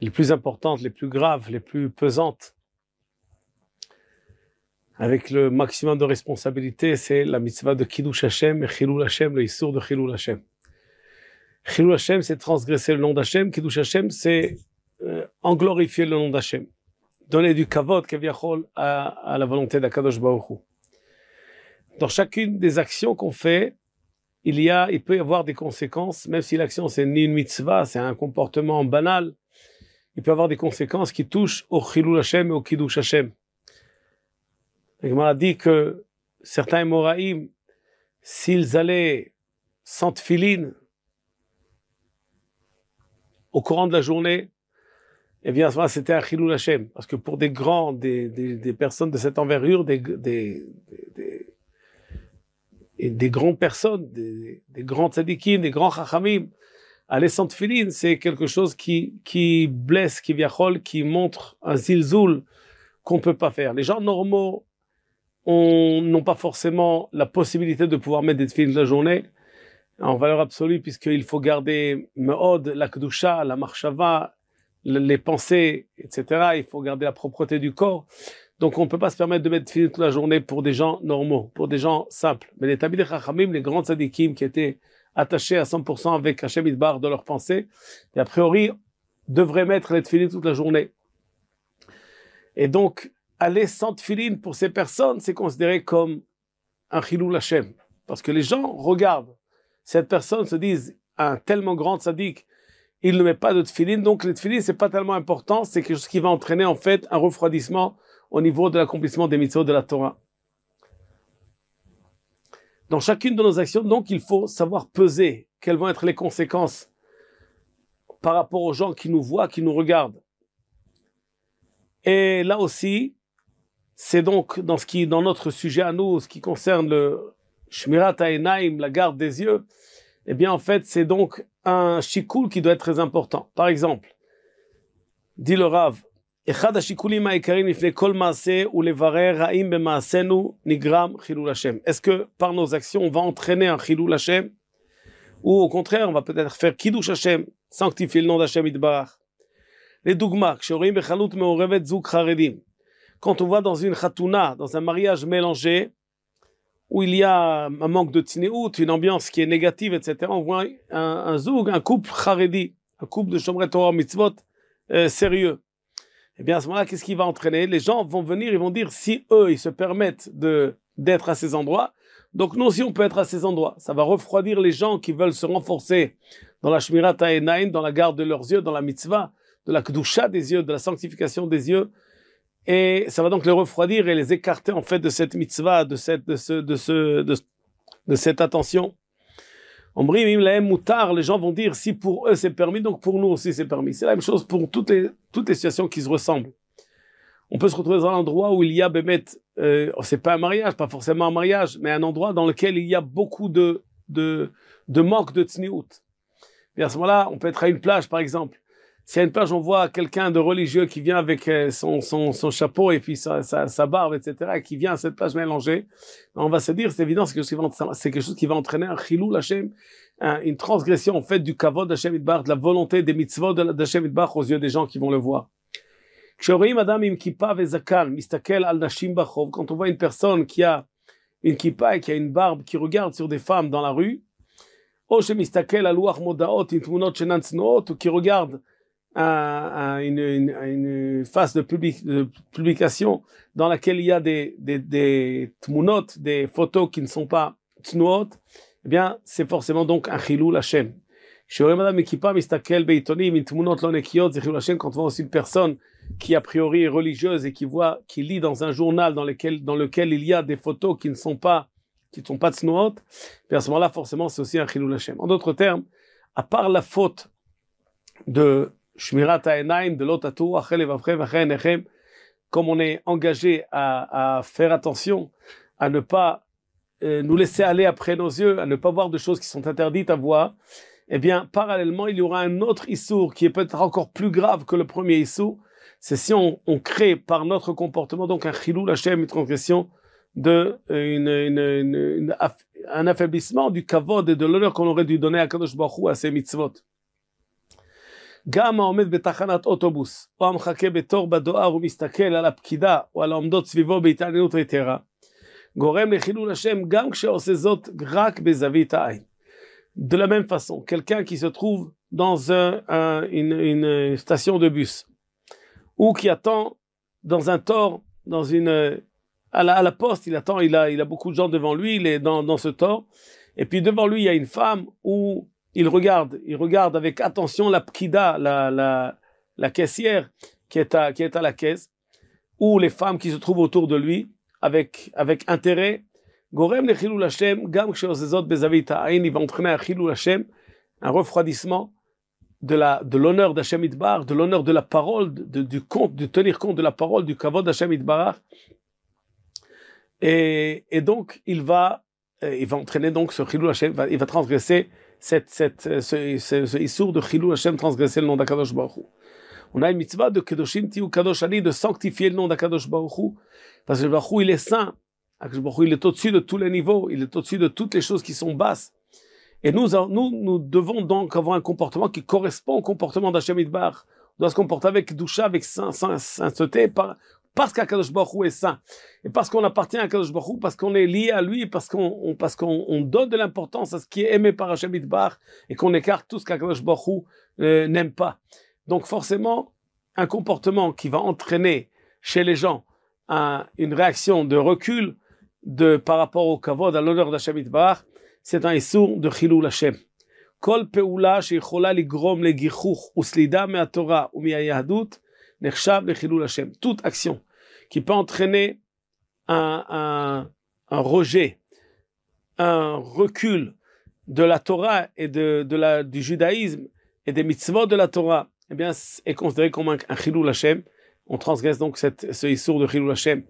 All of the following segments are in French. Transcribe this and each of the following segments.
les plus importantes, les plus graves, les plus pesantes, avec le maximum de responsabilité, c'est la mitzvah de Kiddush Hashem et Chilul Hashem, le Issour de Chilul Hashem. Chilul Hashem, c'est transgresser le nom d'Hashem. Kiddush Hashem, c'est englorifier le nom d'Hashem. Donner du kavod, keviachol, à la volonté d'Akadosh Baruch Hu. Dans chacune des actions qu'on fait, il peut y avoir des conséquences, même si l'action c'est ni une mitzvah, c'est un comportement banal, il peut y avoir des conséquences qui touchent au Chilul Hashem et au Kiddush Hashem. La Gemara dit que certains Émoraïm, s'ils allaient sans tefilin au courant de la journée, eh bien, à ce moment-là, c'était un Chilul Hashem. Parce que pour des personnes de cette envergure, des grandes personnes, des grands tzadikim, des grands chachamim, aller sans tefilin, c'est quelque chose qui blesse, qui montre un zilzoul qu'on ne peut pas faire. Les gens normaux n'ont pas forcément la possibilité de pouvoir mettre des tefilin de la journée en valeur absolue, puisqu'il faut garder me'od, la kedusha, la marshava, les pensées, etc. Il faut garder la propreté du corps. Donc, on ne peut pas se permettre de mettre tefilin toute la journée pour des gens normaux, pour des gens simples. Mais les Talmidei Chachamim, les grands tzadikim qui étaient attachés à 100% avec Hashem Yitbarach de leurs pensées, et a priori, devraient mettre les tefilin toute la journée. Et donc, aller sans tefilin pour ces personnes, c'est considéré comme un Chilul Hashem. Parce que les gens regardent cette personne, se disent, un tellement grand tzaddik, il ne met pas de tefilin, donc les tefilin, c'est pas tellement important, c'est quelque chose qui va entraîner en fait un refroidissement au niveau de l'accomplissement des mitzvot de la Torah. Dans chacune de nos actions, donc, il faut savoir peser quelles vont être les conséquences par rapport aux gens qui nous voient, qui nous regardent. Et là aussi, c'est donc dans notre sujet à nous, ce qui concerne le Shmirat HaEnaim, la garde des yeux, eh bien, en fait, c'est donc un shikul qui doit être très important. Par exemple, dit le Rav, Echad hashikulim ha'ikarim lifnei kol maaseh hu levarer ha'im b'maasenu nigram chilul Hashem. Est-ce que par nos actions, on va entraîner un chilul Hashem, ou au contraire, on va peut-être faire kiddush Hashem, sanctifier le nom d'Hashem Yitbarach. Les dogmas, kshorim bechalut me'orevet zug charedim. Quand on voit dans une chatouna, dans un mariage mélangé, où il y a un manque de tzniut, une ambiance qui est négative, etc., on voit un zoug, un couple charedi, un couple de Shomrei Torah mitzvot sérieux. Eh bien, à ce moment-là, qu'est-ce qui va entraîner? Les gens vont venir, ils vont dire, si eux, ils se permettent d'être à ces endroits, donc nous aussi, on peut être à ces endroits. Ça va refroidir les gens qui veulent se renforcer dans la Shmirat HaEnaim, dans la garde de leurs yeux, dans la mitzvah, de la kedusha des yeux, de la sanctification des yeux. Et ça va donc les refroidir et les écarter en fait de cette mitzvah, de cette attention. Les gens vont dire si pour eux c'est permis, donc pour nous aussi c'est permis. C'est la même chose pour toutes les situations qui se ressemblent. On peut se retrouver dans un endroit où il y a c'est pas un mariage, pas forcément un mariage, mais un endroit dans lequel il y a beaucoup de manque de tzniut. Et à ce moment-là, on peut être à une plage par exemple. Si à une plage, on voit quelqu'un de religieux qui vient avec son chapeau et puis sa barbe, etc., et qui vient à cette plage mélangée, on va se dire, c'est évident, c'est quelque chose qui va entraîner un chilul Hashem, une transgression, en fait, du kavod d'Hashem Yitbarach, de la volonté des mitzvot d'Hashem Yitbarach aux yeux des gens qui vont le voir. Quand on voit une personne qui a une kippa et qui a une barbe, qui regarde sur des femmes dans la rue, ou qui regarde une phase de publication dans laquelle il y a des tmunot, des photos qui ne sont pas tnuot, eh bien, c'est forcément donc un chilul Hashem. Quand on voit aussi une personne qui a priori est religieuse et qui lit dans un journal dans lequel il y a des photos qui ne sont pas tnuot, à ce moment-là, forcément, c'est aussi un chilul Hashem. En d'autres termes, à part la faute de Shmirat HaEnaim, de l'otatu, achel levavchem, achel einechem, comme on est engagé à faire attention, à ne pas nous laisser aller après nos yeux, à ne pas voir de choses qui sont interdites à voir, eh bien, parallèlement, il y aura un autre issour qui est peut-être encore plus grave que le premier issour. C'est si on crée par notre comportement donc un chilul Hashem, une transgression un affaiblissement du kavod et de l'honneur qu'on aurait dû donner à Kadosh Baruch Hu à ces mitzvot. גם העומד בתחנת אוטובוס, או המחכה בתור בדואר ומסתכל על הפקידה או על העומדות סביבו בהתעניינות יתרה, גורם לחילול השם גם כשעושה זאת רק בזווית העין. De la même façon, quelqu'un qui se trouve dans une station de bus, ou qui attend dans un tore, à la poste, il attend, il a beaucoup de gens devant lui, il est dans ce tore, et puis devant lui, il y a une femme où il regarde avec attention la pkida, la caissière qui est à la caisse, ou les femmes qui se trouvent autour de lui, avec intérêt. Gorem le chilul Hashem, gam ksheozezot bezavit ha'ain, il va entraîner un chilul Hashem, un refroidissement de l'honneur d'Hashem Itbarach, de l'honneur de la parole, de tenir compte de la parole, du kavod d'Hashem Itbarach. Et donc, il va entraîner donc ce chilul Hashem, il va transgresser ce issour de chilul Hashem, transgresser le nom d'Akadosh Baruch Hu. On a une mitzvah de kedoshim tiyu kadosh ani, de sanctifier le nom d'Akadosh Baruch Hu, parce que Baruch Hu, il est saint. Akadosh Baruch Hu, il est au-dessus de tous les niveaux, il est au-dessus de toutes les choses qui sont basses. Et nous devons donc avoir un comportement qui correspond au comportement d'Hashem Itbarach. On doit se comporter avec kedusha, avec sainteté, parce qu'Akadosh Baruch Hu est saint. Et parce qu'on appartient à Akadosh Baruch Hu, parce qu'on est lié à lui, parce qu'on donne de l'importance à ce qui est aimé par Hashem Itbarach, et qu'on écarte tout ce qu'Akadosh Baruch Hu n'aime pas. Donc forcément, un comportement qui va entraîner chez les gens une réaction de recul par rapport au kavod, à l'honneur d'Hashem Itbarach, c'est un issour de chilul Hashem. Kol pe'ula sheyichola ligrom legichuch uslida me'atorah ou me'ayahadut nechshav lechilul Hashem. Toute action qui peut entraîner un rejet, un recul de la Torah et du judaïsme et des mitzvot de la Torah, eh bien, est considéré comme un chilul Hashem. On transgresse donc ce issour de chilul Hashem.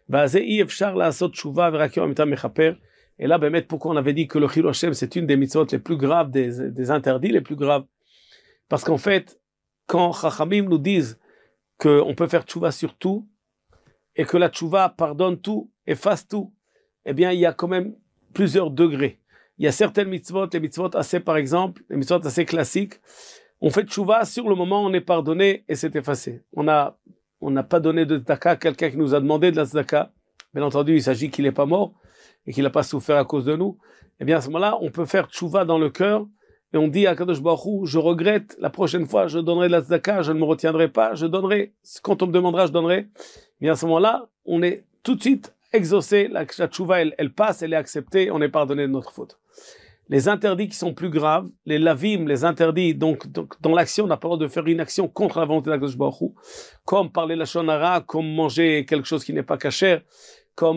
Et là, pourquoi on avait dit que le chilul Hashem, c'est une des mitzvot les plus graves, des interdits les plus graves? Parce qu'en fait, quand Chachamim nous disent qu'on peut faire tchouva sur tout, et que la tchouva pardonne tout, efface tout, eh bien, il y a quand même plusieurs degrés. Il y a certaines mitzvot, les mitzvot assez, par exemple, les mitzvot assez classiques, on fait tchouva, sur le moment, on est pardonné et c'est effacé. On n'a pas donné de tzedaka à quelqu'un qui nous a demandé de la tzedaka. Bien entendu, il s'agit qu'il n'est pas mort et qu'il n'a pas souffert à cause de nous. Eh bien, à ce moment-là, on peut faire tchouva dans le cœur et on dit à Kadosh Baruch Hu, je regrette, la prochaine fois, je donnerai de la tzedaka, je ne me retiendrai pas, je donnerai. Quand on me demandera, je donnerai. Eh bien, à ce moment-là, on est tout de suite exaucé, la tchouva, elle passe, elle est acceptée, on est pardonné de notre faute. Les interdits qui sont plus graves, les lavim, les interdits, donc dans l'action, on n'a pas le droit de faire une action contre la volonté d'Akadosh Baruch Hu, comme parler la lashon hara, comme manger quelque chose qui n'est pas kasher, comme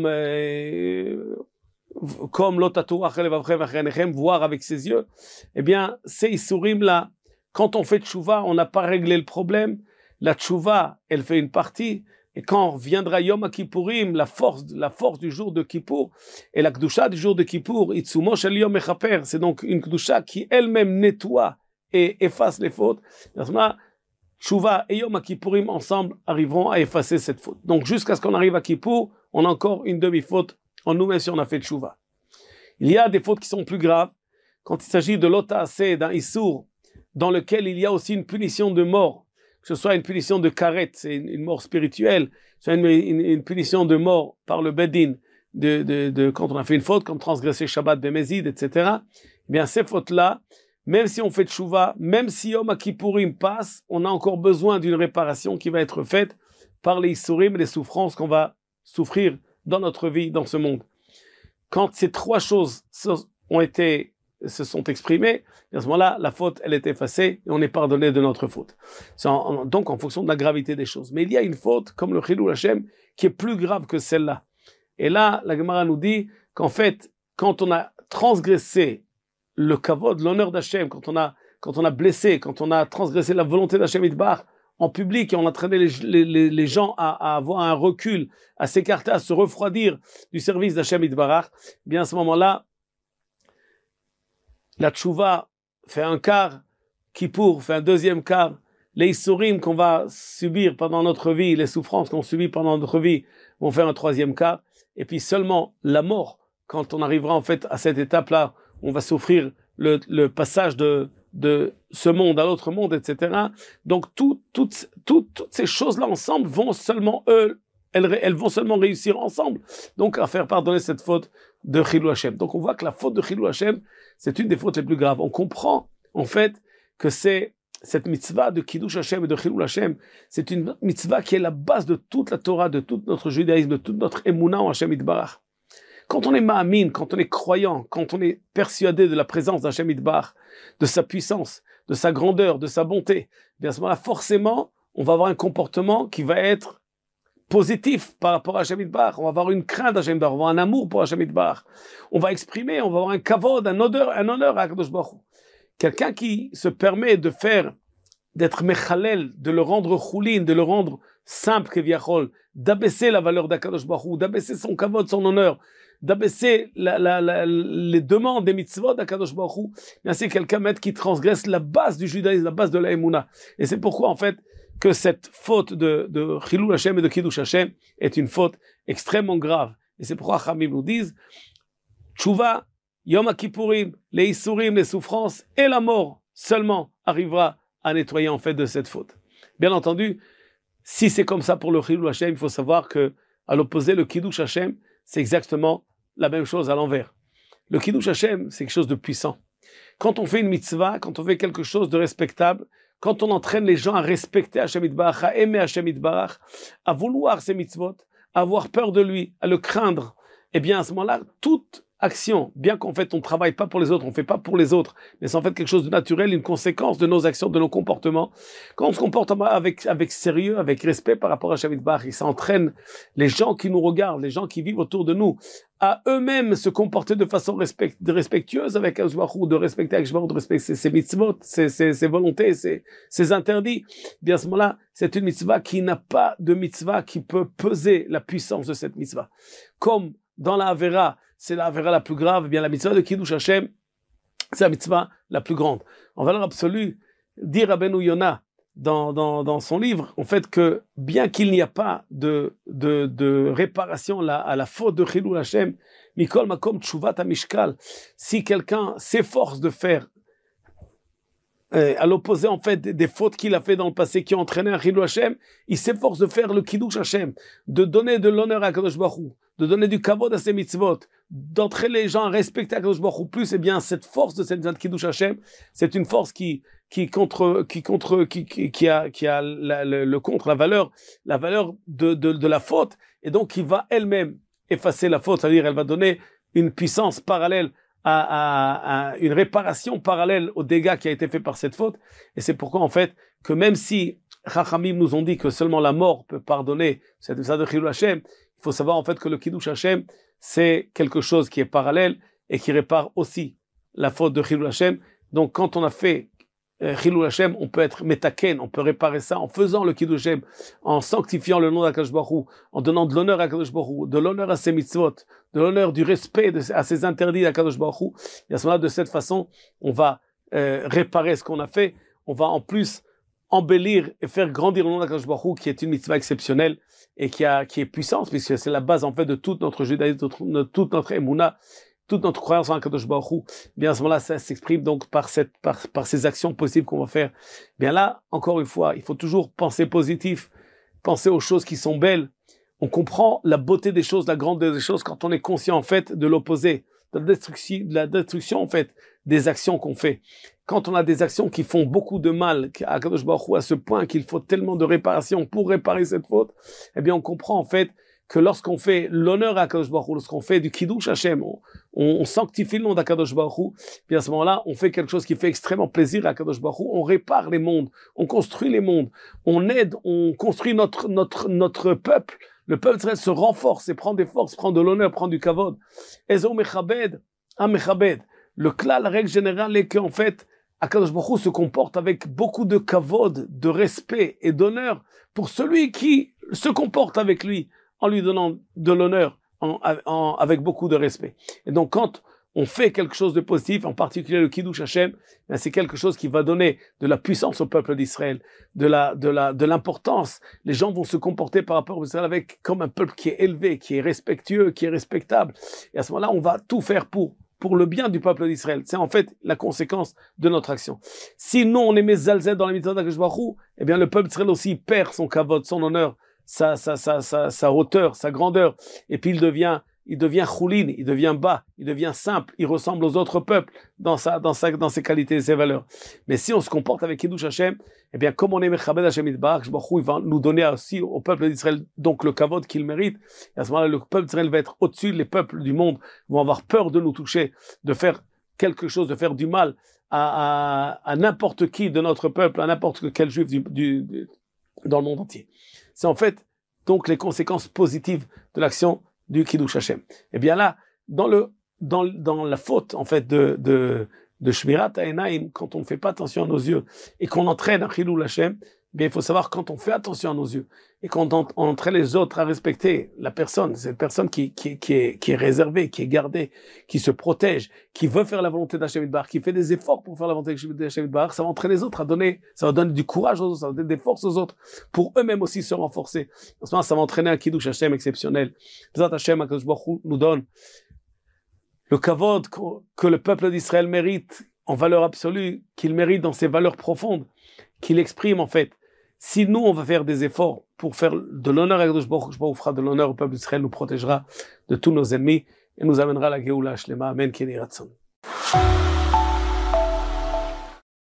l'otatu achel vavchem v'achenechem, voir avec ses yeux. Eh bien, ces issourim là, quand on fait tchouva, on n'a pas réglé le problème. La tchouva, elle fait une partie. Et quand viendra Yom Kippourim, la force du jour de Kippour, et la Kedusha du jour de Kippour, Itzumo shel Yom Mechaper, c'est donc une Kedusha qui elle-même nettoie et efface les fautes. À ce moment-là, Tshuva et Yom Kippourim ensemble arriveront à effacer cette faute. Donc jusqu'à ce qu'on arrive à Kippour, on a encore une demi-faute en nous, même si on a fait Tshuva. Il y a des fautes qui sont plus graves, quand il s'agit de l'ota'aseh, d'un issour, dans lequel il y a aussi une punition de mort, que ce soit une punition de karet, c'est une mort spirituelle, soit une punition de mort par le bedin, quand on a fait une faute, comme transgresser Shabbat Bemezid, etc. Eh bien, ces fautes-là, même si on fait tchouva, même si Yom Kippourim passe, on a encore besoin d'une réparation qui va être faite par les issourim, les souffrances qu'on va souffrir dans notre vie, dans ce monde. Quand ces trois choses se sont exprimées, à ce moment-là, la faute, elle est effacée et on est pardonné de notre faute. Donc, en fonction de la gravité des choses. Mais il y a une faute, comme le chilul Hashem, qui est plus grave que celle-là. Et là, la Gemara nous dit qu'en fait, quand on a transgressé le kavod, l'honneur d'Hashem, quand on a blessé, quand on a transgressé la volonté d'Hashem Itbarach en public et on a entraîné les gens à avoir un recul, à s'écarter, à se refroidir du service d'Hashem Itbarach, eh bien à ce moment-là, la tchouva fait un quart, Kippour fait un deuxième quart, les issourim qu'on va subir pendant notre vie, les souffrances qu'on subit pendant notre vie vont faire un troisième quart, et puis seulement la mort, quand on arrivera en fait à cette étape-là, on va souffrir le passage de de ce monde à l'autre monde, etc. Donc, toutes ces choses-là ensemble vont seulement, elles vont seulement réussir ensemble. Donc, à faire pardonner cette faute de Chilou Hashem. Donc, on voit que la faute de Chilou Hashem, c'est une des fautes les plus graves. On comprend, en fait, que c'est cette mitzvah de Kiddush Hashem et de Chilou Hashem, c'est une mitzvah qui est la base de toute la Torah, de tout notre judaïsme, de toute notre émouna en Hashem Yitbarach. Quand on est ma'amin, quand on est croyant, quand on est persuadé de la présence d'Hashem Yitbarach, de sa puissance, de sa grandeur, de sa bonté, bien à ce moment-là, forcément, on va avoir un comportement qui va être positif par rapport à Hashem Yitbarach. On va avoir une crainte d'Hashem Yitbarach, on va avoir un amour pour Hashem Yitbarach. On va exprimer, on va avoir un kavod, un honneur à Akadosh Baruch Hu. Quelqu'un qui se permet de faire, d'être mechalel, de le rendre choulin, de le rendre simple, keviachol, d'abaisser la valeur d'Akadosh Baruch Hu, d'abaisser son kavod, son honneur, d'abaisser les demandes des mitzvot d'Akadosh Baruch Hu, c'est quelqu'un qui transgresse la base du judaïsme, la base de la émouna. Et c'est pourquoi, en fait, que cette faute de Chilou Hashem et de Kiddush Hashem est une faute extrêmement grave. Et c'est pourquoi Chamim nous disent, Tshuva, Yom HaKippurim, les Isurim, les souffrances et la mort seulement arrivera à nettoyer en fait de cette faute. Bien entendu, si c'est comme ça pour le Chilou Hashem, il faut savoir que à l'opposé, le Kiddush Hashem, c'est exactement la même chose à l'envers. Le Kiddush Hashem, c'est quelque chose de puissant. Quand on fait une mitzvah, quand on fait quelque chose de respectable, quand on entraîne les gens à respecter Hashem Yitbarach, à aimer Hashem Yitbarach, à vouloir ses mitzvot, à avoir peur de lui, à le craindre, eh bien à ce moment-là, toute action, bien qu'en fait on ne travaille pas pour les autres, on ne fait pas pour les autres, mais c'est en fait quelque chose de naturel, une conséquence de nos actions, de nos comportements. Quand on se comporte avec sérieux, avec respect par rapport à Hashem Yitbarach, ça entraîne les gens qui nous regardent, les gens qui vivent autour de nous, à eux-mêmes se comporter de façon respectueuse avec Akadosh Baruch Hu, de respecter Akadosh Baruch Hu, de respecter ses mitzvot, ses volontés, ses interdits. Bien à ce moment-là, c'est une mitzvah qui n'a pas de mitzvah qui peut peser la puissance de cette mitzvah. Comme dans la Avera, c'est la Avera la plus grave, eh bien la mitzvah de Kiddush Hashem, c'est la mitzvah la plus grande. En valeur absolue, dit Rabbeinu Yonah dans son livre, en fait, que bien qu'il n'y a pas de réparation à la faute de Chilou Hashem, Mikol Makom Tshuvat HaMishkal, si quelqu'un s'efforce de faire à l'opposé en fait des fautes qu'il a fait dans le passé qui ont entraîné un Chilou Hashem, il s'efforce de faire le Kiddush Hashem, de donner de l'honneur à Kadosh Baruch Hu, de donner du kavod à ses mitzvot, d'entraîner les gens à respecter Kadosh Baruch Hu plus, et bien cette force de cette Kiddush Hashem, c'est une force qui a le contre la valeur de la faute, et donc qui va elle-même effacer la faute, c'est-à-dire elle va donner une puissance parallèle à une réparation parallèle au dégât qui a été fait par cette faute. Et c'est pourquoi en fait que même si Chachamim nous ont dit que seulement la mort peut pardonner cette mitzvah de Chilou Hashem, il faut savoir en fait que le Kiddush Hashem c'est quelque chose qui est parallèle et qui répare aussi la faute de Chilou Hashem. Donc quand on a fait Chilou Hashem, on peut être metaken, on peut réparer ça en faisant le Kiddush Hashem, en sanctifiant le nom d'Akadosh Baruch Hu, en donnant de l'honneur à Akadosh Baruch Hu, de l'honneur à ses mitzvot, de l'honneur, du respect à ses interdits d'Akadosh Baruch Hu. Et à ce moment-là, de cette façon, on va réparer ce qu'on a fait, on va en plus embellir et faire grandir le nom d'Akadosh Baruch Hu, qui est une mitzvah exceptionnelle et qui est puissante, puisque c'est la base en fait de toute notre judaïsme, de toute notre émouna, toute notre croyance en Akadosh Baruch Hu. Bien à ce moment-là, ça s'exprime donc par ces actions possibles qu'on va faire. Bien là, encore une fois, il faut toujours penser positif, penser aux choses qui sont belles. On comprend la beauté des choses, la grandeur des choses quand on est conscient en fait de l'opposé, de la destruction en fait des actions qu'on fait. Quand on a des actions qui font beaucoup de mal à Akadosh Baruch Hu à ce point qu'il faut tellement de réparation pour réparer cette faute, eh bien on comprend en fait que lorsqu'on fait l'honneur à Akadosh Baruch Hu, lorsqu'on fait du Kiddush Hashem, on sanctifie le nom d'Akadosh Baruch Hu, puis à ce moment-là, on fait quelque chose qui fait extrêmement plaisir à Akadosh Baruch Hu, on répare les mondes, on construit les mondes, on aide, on construit notre peuple. Le peuple d'Israël se renforce et prend des forces, prend de l'honneur, prend du kavod. Ezo mechabed, mechabed. La règle générale est qu'en fait, Akadosh Baruch Hu se comporte avec beaucoup de kavod, de respect et d'honneur pour celui qui se comporte avec lui, en lui donnant de l'honneur, avec beaucoup de respect. Et donc, quand on fait quelque chose de positif, en particulier le Kiddush Hashem, c'est quelque chose qui va donner de la puissance au peuple d'Israël, de l'importance. Les gens vont se comporter par rapport à Israël comme un peuple qui est élevé, qui est respectueux, qui est respectable. Et à ce moment-là, on va tout faire pour pour le bien du peuple d'Israël. C'est en fait la conséquence de notre action. Si nous, on est mezalzel dans la mitzvah d'Akadosh Baruch Hu, eh bien, le peuple d'Israël aussi perd son kavod, son honneur, sa hauteur, sa grandeur. Et puis, il devient choulin, il devient bas, il devient simple, il ressemble aux autres peuples dans ses qualités et ses valeurs. Mais si on se comporte avec Kiddush Hashem, eh bien, comme on est Mechabed Hashem Yitbarach, il va nous donner aussi au peuple d'Israël donc le kavod qu'il mérite. Et à ce moment-là, le peuple d'Israël va être au-dessus, les peuples du monde vont avoir peur de nous toucher, de faire quelque chose, de faire du mal à n'importe qui de notre peuple, à n'importe quel juif dans le monde entier. C'est en fait donc les conséquences positives de l'action du Kiddush Hashem. Et bien là, dans la faute en fait de Shmirat HaEnaim, quand on ne fait pas attention à nos yeux et qu'on entraîne à Chilul Hashem, bien il faut savoir quand on fait attention à nos yeux et quand on entraîne les autres à respecter la personne, cette personne qui est réservée, qui est gardée, qui se protège, qui veut faire la volonté d'Hashem Yitbarach, qui fait des efforts pour faire la volonté d'Hashem Yitbarach, ça va entraîner les autres ça va donner du courage aux autres, ça va donner des forces aux autres pour eux-mêmes aussi se renforcer. En ce moment, ça va entraîner un Kiddush Hashem exceptionnel. Bezat Hashem, HaKadosh Baruch Hu nous donne le kavod que le peuple d'Israël mérite en valeur absolue, qu'il mérite dans ses valeurs profondes, qu'il exprime en fait. Si nous, on va faire des efforts pour faire de l'honneur à Akadosh Baruch Hu, fera de l'honneur au peuple d'Israël, nous protégera de tous nos ennemis et nous amènera à la Géoula Shlema. Amen. Keni Ratzon.